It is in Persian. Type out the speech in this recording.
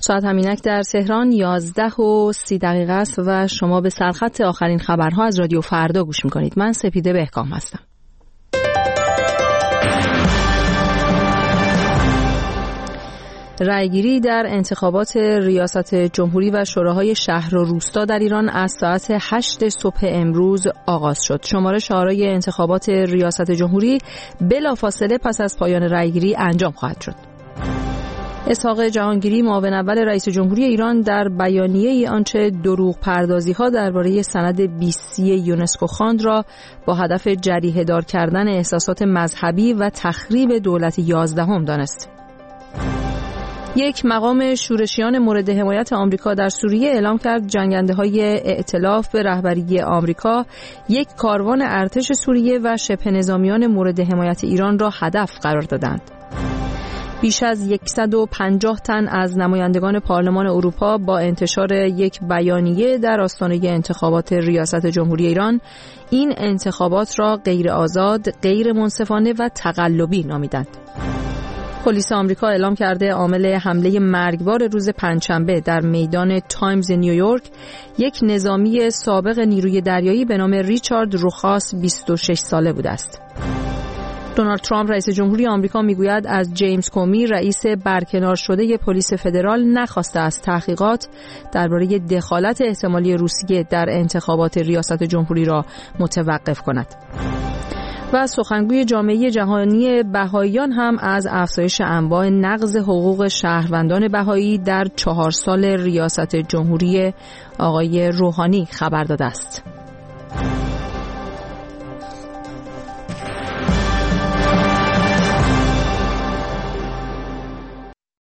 ساعت همینک در تهران 11:30 است و شما به سرخط آخرین خبرها از رادیو فردا گوش میکنید. من سپیده بهکام هستم. رأیگیری در انتخابات ریاست جمهوری و شوراهای شهر و روستا در ایران از ساعت 8 صبح امروز آغاز شد. شمارش آرای انتخابات ریاست جمهوری بلافاصله پس از پایان رأیگیری انجام خواهد شد. اسحاق جهانگیری معاون اول رئیس جمهوری ایران در بیانیه آنچه دروغ پردازی ها درباره سند 20 یونسکو خواند را با هدف جریحه دار کردن احساسات مذهبی و تخریب دولت 11 دانست. یک مقام شورشیان مورد حمایت آمریکا در سوریه اعلام کرد جنگنده‌های ائتلاف به رهبری آمریکا یک کاروان ارتش سوریه و شبه نظامیان مورد حمایت ایران را هدف قرار دادند. بیش از 150 تن از نمایندگان پارلمان اروپا با انتشار یک بیانیه در آستانه انتخابات ریاست جمهوری ایران این انتخابات را غیر آزاد، غیر منصفانه و تقلبی نامیدند. پلیس آمریکا اعلام کرده عامل حمله مرگبار روز پنجشنبه در میدان تایمز نیویورک یک نظامی سابق نیروی دریایی به نام ریچارد روخاس 26 ساله بوده است. دونالد ترامپ رئیس جمهوری آمریکا میگوید از جیمز کومی رئیس برکنار شده پلیس فدرال نخواسته است تحقیقات درباره دخالت احتمالی روسیه در انتخابات ریاست جمهوری را متوقف کند. و سخنگوی جامعه جهانی بهائیان هم از افزایش انواع نقض حقوق شهروندان بهایی در 4 سال ریاست جمهوری آقای روحانی خبر داده است.